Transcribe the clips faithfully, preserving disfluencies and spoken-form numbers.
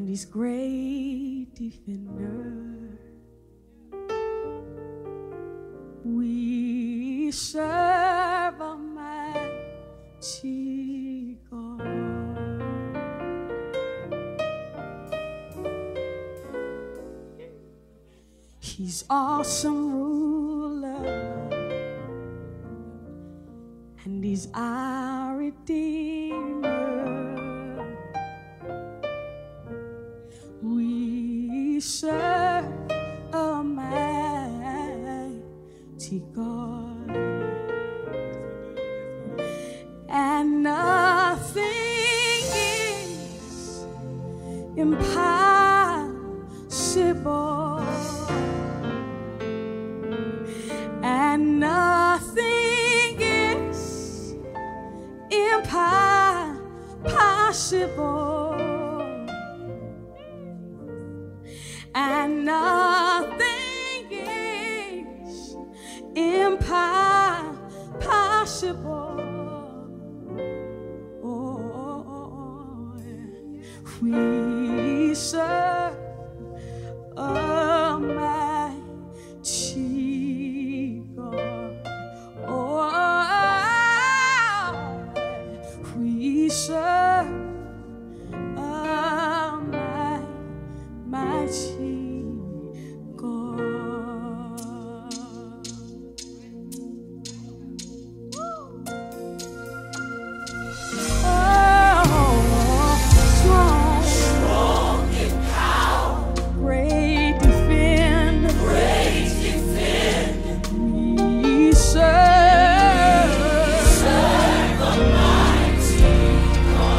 and He's great defender. We serve a mighty God. He's awesome ruler, and He's our Redeemer. We serve a mighty God, and nothing is impossible, and nothing is impossible, and nothing is impossible. Oh, we serve a mighty God. Oh, we serve a mighty God. Oh, strong, strong in power, great defender, great defender. We serve, serve a mighty God.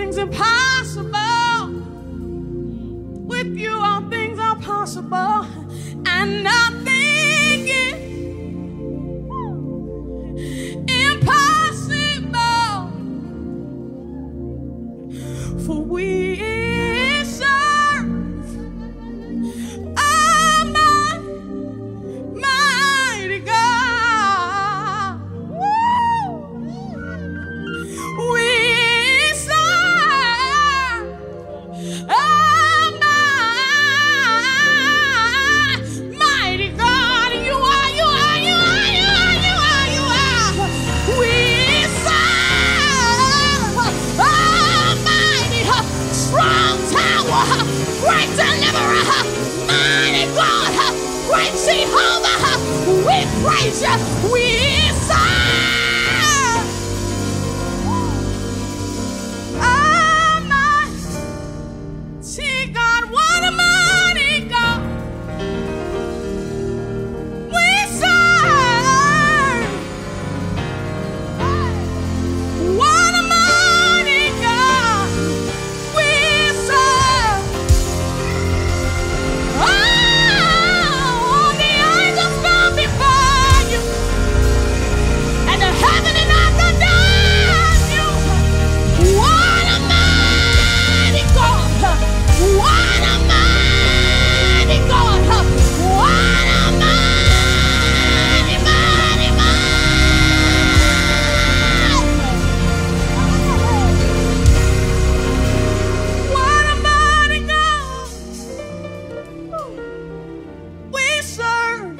things impossible. With you, all things are possible, and nothing is impossible. For we serve a mighty, mighty God. We serve a mighty God. You are, you are, you are, you are, you are, you are. We serve a mighty, strong tower, great deliverer, mighty God, great Jehovah. We praise you. We serve a mighty God. What a mighty God we serve. What a mighty God we serve. Oh, the angels bow before you, and the heaven and earth adore you. What a mighty God! What a mighty God! What a mighty, mighty, mighty! What a mighty God we serve!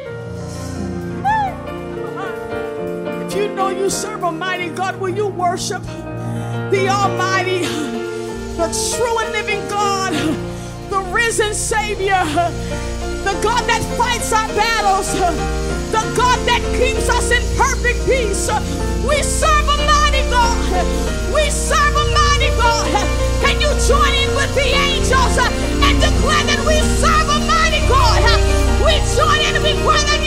If you know you serve a mighty God, will you worship the Almighty, the true and living God, the risen Savior, the God that fights our battles, the God that keeps us in perfect peace? We serve a mighty God. We serve a mighty God. Can you join in with the angels and declare that we serve a mighty God? We join in with the